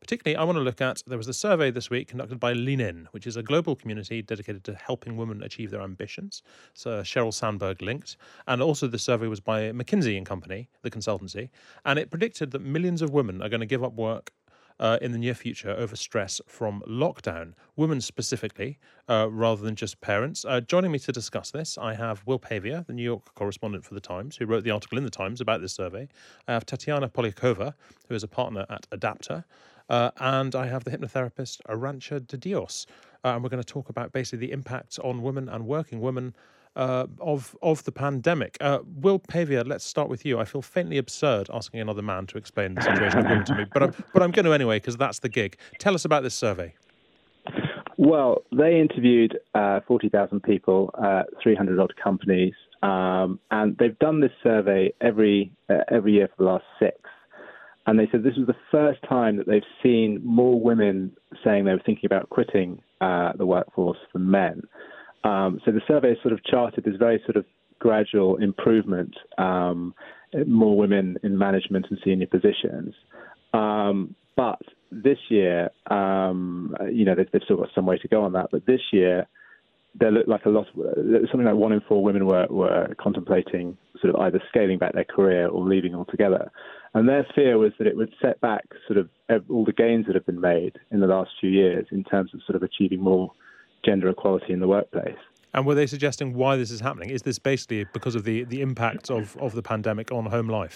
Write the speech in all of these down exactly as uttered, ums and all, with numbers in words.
particularly, I want to look at, there was a survey this week conducted by Lean In, which is a global community dedicated to helping women achieve their ambitions. So Sheryl Sandberg linked. And also the survey was by McKinsey and Company, the consultancy. And it predicted that millions of women are going to give up work Uh, in the near future over stress from lockdown, women specifically, uh, rather than just parents. Uh, joining me to discuss this, I have Will Pavia, the New York correspondent for The Times, who wrote the article in The Times about this survey. I have Tatiana Polyakova, who is a partner at Adapter. Uh, and I have the hypnotherapist Arantxa de Dios. Uh, and we're going to talk about basically the impacts on women and working women Uh, of of the pandemic. Uh, Will Pavia, let's start with you. I feel faintly absurd asking another man to explain the situation of women to me, but I'm, but I'm going to anyway, because that's the gig. Tell us about this survey. Well, they interviewed uh, forty thousand people, uh, three hundred odd companies, um, and they've done this survey every uh, every year for the last six. And they said this was the first time that they've seen more women saying they were thinking about quitting uh, the workforce than men. Um, so the survey sort of charted this very sort of gradual improvement, um, more women in management and senior positions. Um, but this year, um, you know, they've, they've still got some way to go on that. But this year, there looked like a lot, of, something like one in four women were, were contemplating sort of either scaling back their career or leaving altogether. And their fear was that it would set back sort of all the gains that have been made in the last few years in terms of sort of achieving more gender equality in the workplace. And were they suggesting why this is happening? Is this basically because of the, the impact of, of the pandemic on home life?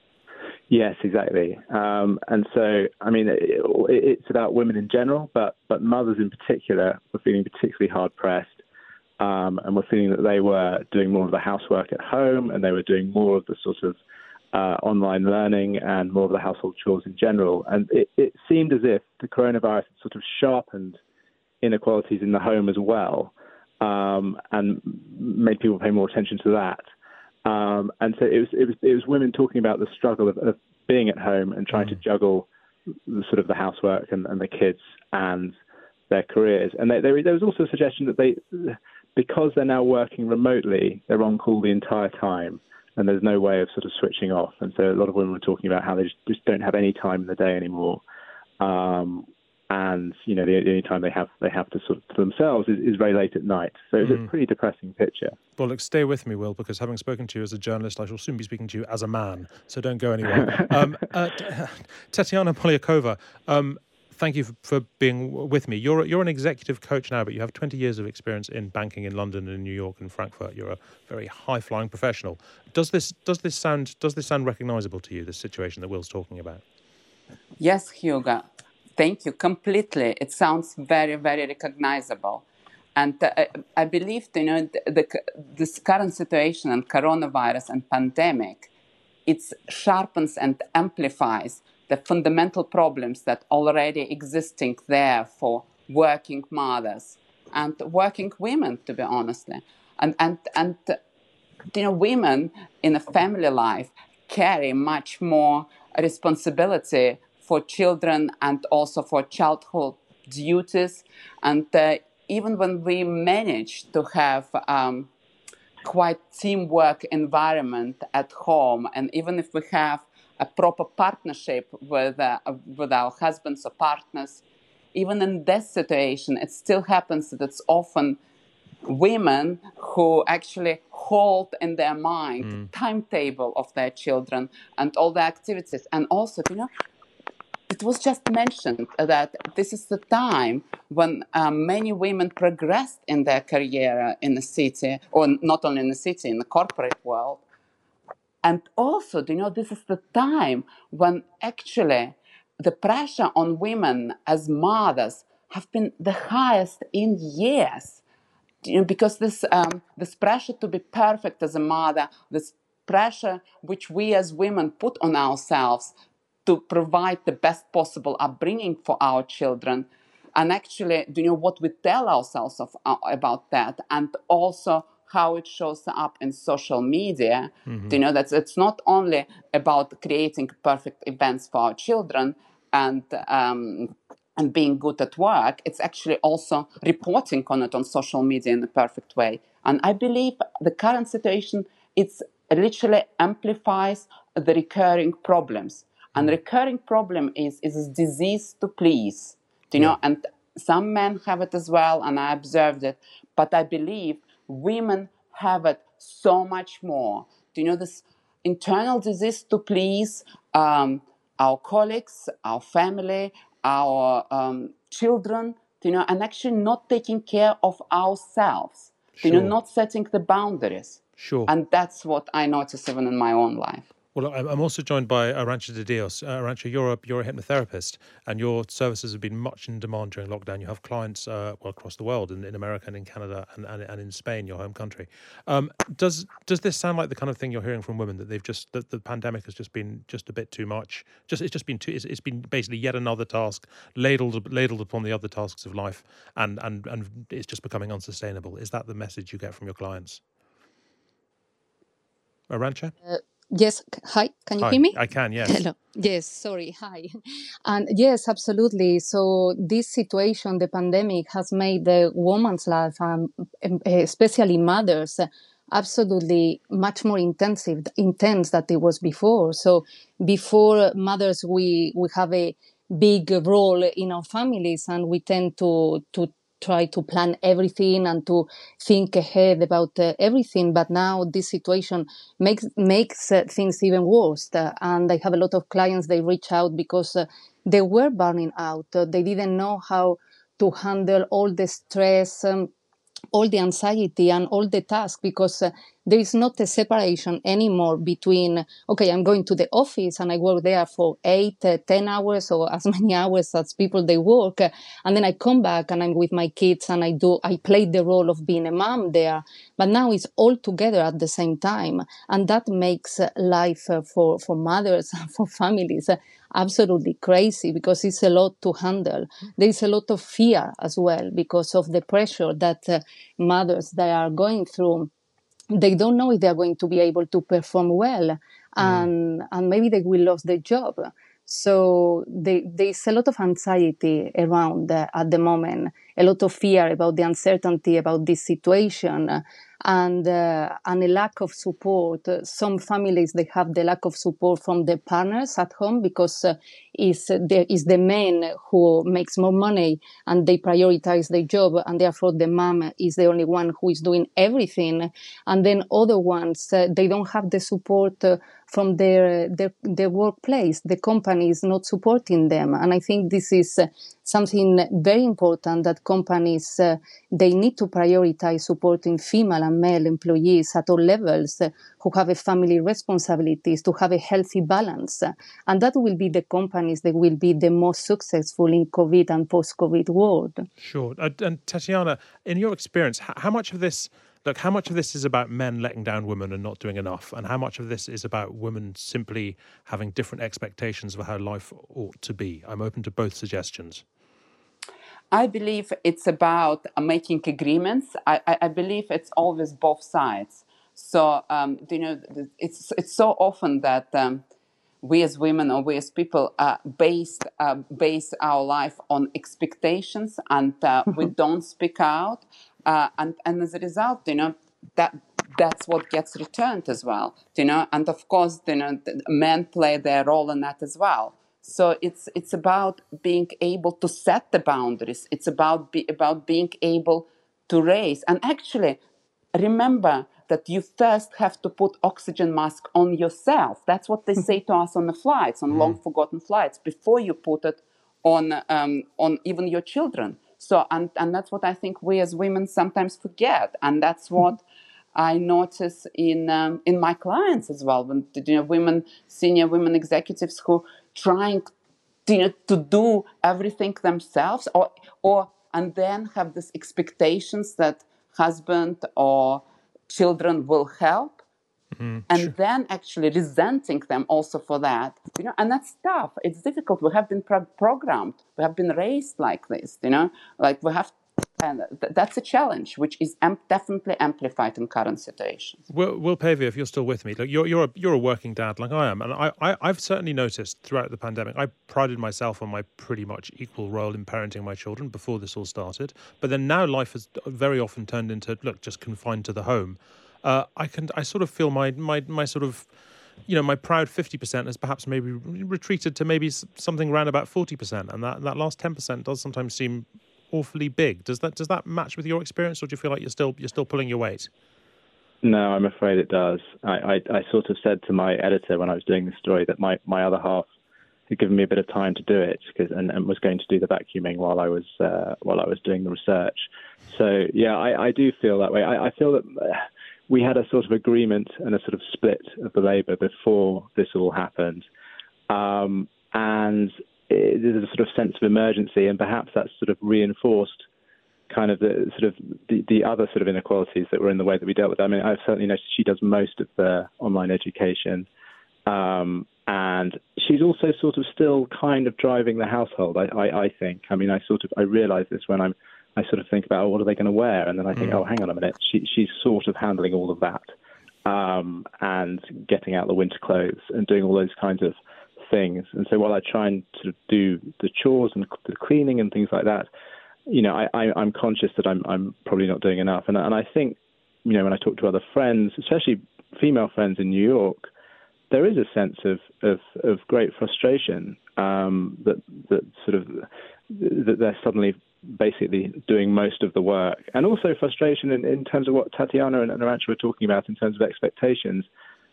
Yes, exactly. Um, and so, I mean, it, it's about women in general, but, but mothers in particular were feeling particularly hard-pressed um, and were feeling that they were doing more of the housework at home and they were doing more of the sort of uh, online learning and more of the household chores in general. And it, it seemed as if the coronavirus had sort of sharpened inequalities in the home as well, um, and made people pay more attention to that. Um, and so it was, it was it was women talking about the struggle of, of being at home and trying mm. to juggle the, sort of the housework and, and the kids and their careers. And they, they, there was also a suggestion that they, because they're now working remotely, they're on call the entire time, and there's no way of sort of switching off. And so a lot of women were talking about how they just, just don't have any time in the day anymore. Um, And, you know, the only time they have they have to sort of to themselves is, is very late at night. So it's mm. a pretty depressing picture. Well, look, stay with me, Will, because having spoken to you as a journalist, I shall soon be speaking to you as a man. So don't go anywhere. um, uh, Tatiana Polyakova, um, thank you for, for being with me. You're you're an executive coach now, but you have twenty years of experience in banking in London and New York and Frankfurt. You're a very high-flying professional. Does this does this sound does this sound recognisable to you? This situation that Will's talking about? Yes, Hugo. Thank you. Completely. It sounds very, very recognizable. And uh, I believe, you know, the, the, this current situation and coronavirus and pandemic, it sharpens and amplifies the fundamental problems that already existing there for working mothers and working women, to be honest. And, and, and you know, women in a family life carry much more responsibility for children and also for childhood duties. And uh, even when we manage to have um, quite teamwork environment at home, and even if we have a proper partnership with, uh, with our husbands or partners, even in this situation, it still happens that it's often women who actually hold in their mind mm. timetable of their children and all the activities. And also, you know, it was just mentioned that this is the time when um, many women progressed in their career in the city, or not only in the city, in the corporate world. And also, you know, this is the time when actually the pressure on women as mothers have been the highest in years. You know, because this um, this pressure to be perfect as a mother, this pressure which we as women put on ourselves to provide the best possible upbringing for our children, and actually, do you know what we tell ourselves of, uh, about that, and also how it shows up in social media. Mm-hmm. Do you know that it's not only about creating perfect events for our children and um, and being good at work, it's actually also reporting on it on social media in a perfect way. And I believe the current situation, it's literally amplifies the recurring problems. And recurring problem is is a disease to please, you know, Yeah. and some men have it as well, and I observed it. But I believe women have it so much more. Do you know this internal disease to please um, our colleagues, our family, our um, children, you know, and actually not taking care of ourselves, you know, Sure. not setting the boundaries. Sure. And that's what I notice even in my own life. Well, I'm I'm also joined by Arantxa de Dios. Uh, Arantxa, you're a, you're a hypnotherapist, and your services have been much in demand during lockdown. You have clients uh, well across the world, in, in America and in Canada and, and, and in Spain, your home country. Um, does does this sound like the kind of thing you're hearing from women, that they've just that the pandemic has just been just a bit too much? Just it's just been too. It's, it's been basically yet another task ladled ladled upon the other tasks of life, and and and it's just becoming unsustainable. Is that the message you get from your clients? Arantxa? Uh, yes, hi, can you Hi, hear me? I can, yes. Hello. Yes, sorry, hi. And yes, absolutely. So this situation, the pandemic, has made the woman's life, um, especially mothers, uh, absolutely much more intensive, intense than it was before. So before mothers, we, we have a big role in our families, and we tend to, to try to plan everything and to think ahead about uh, everything. But now this situation makes makes uh, things even worse. Uh, and I have a lot of clients, they reach out because uh, they were burning out. Uh, they didn't know how to handle all the stress, um, all the anxiety and all the tasks, because uh, there is not a separation anymore between, okay, I'm going to the office and I work there for eight, uh, ten hours or as many hours as people they work. Uh, and then I come back and I'm with my kids and I do, I play the role of being a mom there. But now it's all together at the same time. And that makes uh, life uh, for, for mothers, for families, uh, absolutely crazy, because it's a lot to handle. There is a lot of fear as well because of the pressure that uh, mothers they are going through. They don't know if they are going to be able to perform well, and mm. and maybe they will lose their job. So they, there's a lot of anxiety around uh, at the moment, a lot of fear about the uncertainty about this situation, uh, and uh, and a lack of support. Some families, they have the lack of support from the partners at home because uh, is there is the man who makes more money and they prioritize their job, and therefore the mom is the only one who is doing everything. And then other ones, uh, they don't have the support uh, from their, their their workplace. The company is not supporting them, and I think this is uh, something very important, that companies uh, they need to prioritize supporting female and male employees at all levels uh, who have a family responsibilities, to have a healthy balance, and that will be the companies that will be the most successful in COVID and post-COVID world. Sure, uh, and Tatiana, in your experience, how, how much of this? Look, how much of this is about men letting down women and not doing enough? And how much of this is about women simply having different expectations of how life ought to be? I'm open to both suggestions. I believe it's about uh, making agreements. I, I, I believe it's always both sides. So, um, you know, it's it's so often that um, we as women or we as people uh, base, uh, base our life on expectations, and uh, we don't speak out. Uh, and, and as a result, you know, that that's what gets returned as well, you know. And of course, you know, men play their role in that as well. So it's it's about being able to set the boundaries. It's about be, about being able to raise. And actually, remember that you first have to put oxygen mask on yourself. That's what they say to us on the flights, on mm. long forgotten flights, before you put it on um, on even your children. So, and, and that's what I think we as women sometimes forget. And that's what I notice in um, in my clients as well. When, you know, women, senior women executives who trying to, you know, to do everything themselves, or or and then have these expectations that husband or children will help. Mm-hmm. And sure. then actually resenting them also for that, you know, and that's tough. It's difficult. We have been pro- programmed. We have been raised like this, you know, like we have, and th- that's a challenge, which is am- definitely amplified in current situations. Will, Will Pavia, if you're still with me, look, you're you're a, you're a working dad like I am, and I, I I've certainly noticed throughout the pandemic, I prided myself on my pretty much equal role in parenting my children before this all started. But then now life has very often turned into, look, just confined to the home. Uh, I can, I sort of feel my, my, my sort of you know, my proud fifty percent has perhaps maybe retreated to maybe something around about forty percent, and that, that last ten percent does sometimes seem awfully big. Does that does that match with your experience, or do you feel like you're still you're still pulling your weight? No, I'm afraid it does. I, I, I sort of said to my editor when I was doing the story that my, my other half had given me a bit of time to do it, because and, and was going to do the vacuuming while I was uh, while I was doing the research. So yeah, I, I do feel that way. I, I feel that we had a sort of agreement and a sort of split of the Labour before this all happened, um, and it, there's a sort of sense of emergency, and perhaps that's sort of reinforced kind of the sort of the, the other sort of inequalities that were in the way that we dealt with. I mean, I've certainly noticed she does most of the online education. Um, and she's also sort of still kind of driving the household, I, I, I think. I mean, I sort of, I realise this when I'm, I sort of think about, oh, what are they going to wear? And then I think, mm. oh, hang on a minute. She, she's sort of handling all of that, um, and getting out the winter clothes and doing all those kinds of things. And so while I try and sort of do the chores and the cleaning and things like that, you know, I, I, I'm conscious that I'm, I'm probably not doing enough. And, and I think, you know, when I talk to other friends, especially female friends in New York, there is a sense of, of, of great frustration, um, that that sort of that they're suddenly basically doing most of the work, and also frustration in, in terms of what Tatiana and Arantxa were talking about in terms of expectations.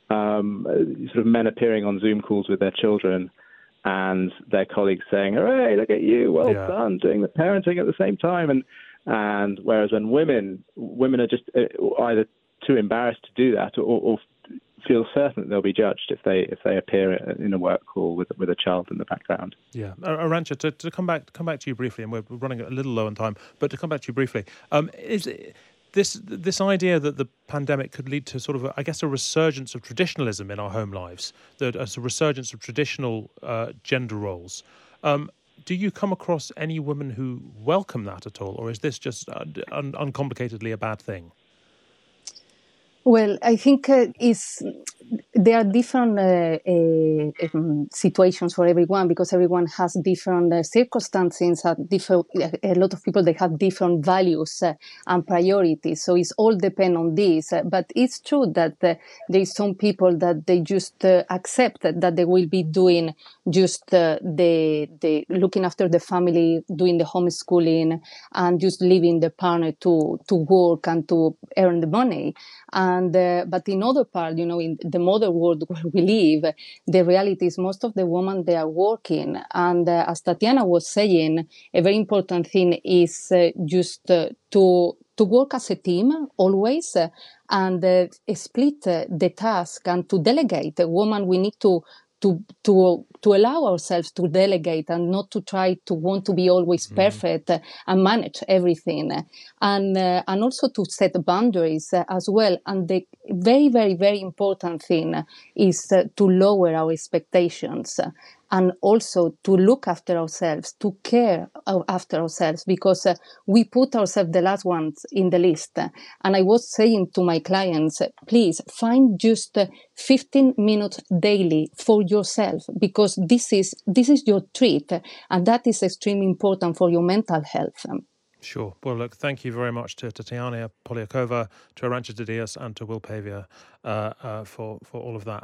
Um, sort of men appearing on Zoom calls with their children and their colleagues saying, "Hooray! Look at you, well yeah. done, doing the parenting at the same time." And and whereas when women women are just either too embarrassed to do that, or, or feel certain that they'll be judged if they if they appear in a work call with with a child in the background. Yeah, Arantxa, to, to come back come back to you briefly, and we're running a little low on time, but to come back to you briefly, um, is this this idea that the pandemic could lead to sort of, a, I guess, a resurgence of traditionalism in our home lives, that as a resurgence of traditional uh, gender roles. Um, do you come across any women who welcome that at all, or is this just uh, un- uncomplicatedly a bad thing? Well, I think uh, it's, there are different uh, uh, um, situations for everyone, because everyone has different uh, circumstances, uh, different, a lot of people, they have different values uh, and priorities. So it's all depend on this. Uh, but it's true that uh, there is some people that they just uh, accept that they will be doing just uh, the, the looking after the family, doing the homeschooling, and just leaving the partner to, to work and to earn the money. And, uh, but in other part, you know, in the modern world where we live, the reality is most of the women, they are working. And uh, as Tatiana was saying, a very important thing is uh, just uh, to, to work as a team always, uh, and uh, split uh, the task and to delegate. A woman, we need to to to to allow ourselves to delegate and not to try to want to be always perfect uh, and manage everything, and uh, and also to set boundaries uh, as well. And the very very very important thing is uh, to lower our expectations, uh, and also to look after ourselves, to care after ourselves, because uh, we put ourselves the last ones in the list. And I was saying to my clients, please find just uh, fifteen minutes daily for yourself, because this is this is your treat, and that is extremely important for your mental health. Sure. Well, look, thank you very much to Tatiana Polyakova, to Arantxa de Dios, and to Will Pavia uh, uh, for, for all of that.